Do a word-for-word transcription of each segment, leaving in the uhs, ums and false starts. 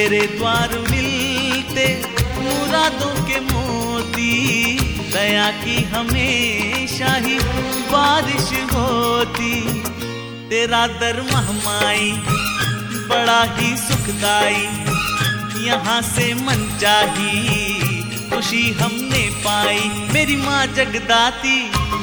तेरे द्वार मिलते मुरादों के मोती, दया की हमेशा ही बारिश होती। तेरा दर महमाई बड़ा ही सुखदाई, यहाँ से मन चाही खुशी हमने पाई। मेरी माँ जगदाती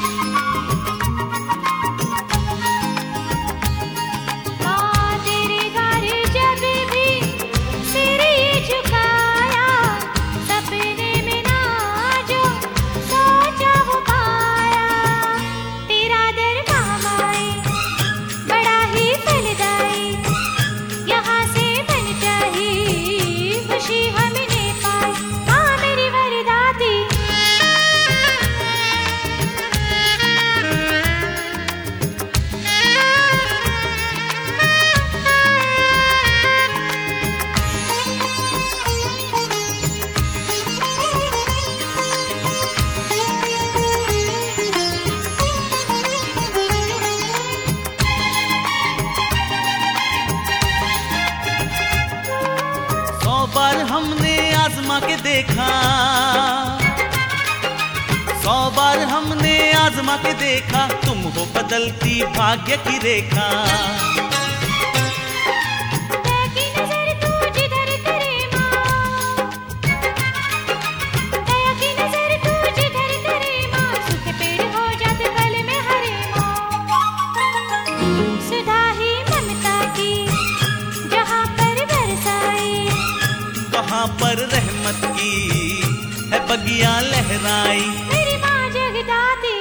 बार हमने आजमा के देखा, सौ बार हमने आजमा के देखा, तुम हो बदलती भाग्य की रेखा। पर रहमत की है बगिया लहराई। मेरी माँ जगदाती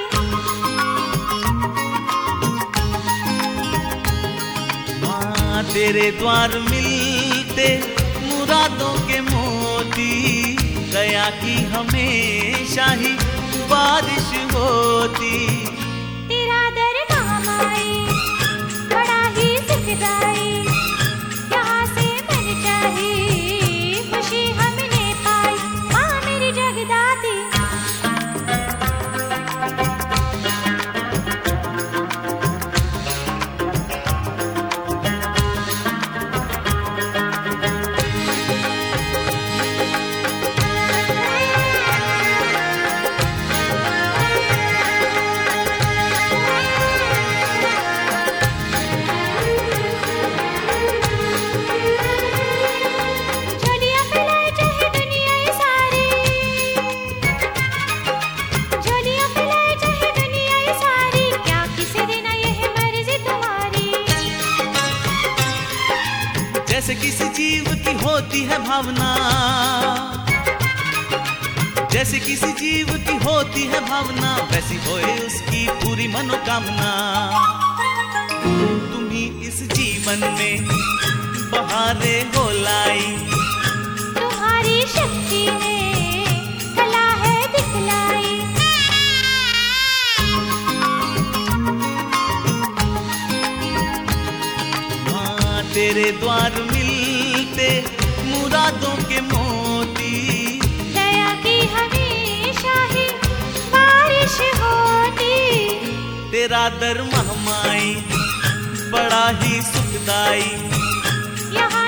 माँ तेरे द्वार मिलते मुरादों के मोती, दया की हमेशा ही बारिश होती। तेरा दर महमाई बड़ा ही सुखदाई, यहाँ से मन चाही खुशी हमने पाई। माँ मेरी जगदाती जैसे किसी जीव की होती है भावना, जैसे किसी जीव की होती है भावना, वैसी होए उसकी पूरी मनोकामना। तुम ही इस जीवन में बहारे हो लाई, तुम्हारी शक्ति ने कला है दिखलाई। हाँ तेरे द्वार मिलते मुरादों के मोती, दया की हमेशा ही बारिश होती। तेरा दर महमाई बड़ा ही सुखदाई, यहाँ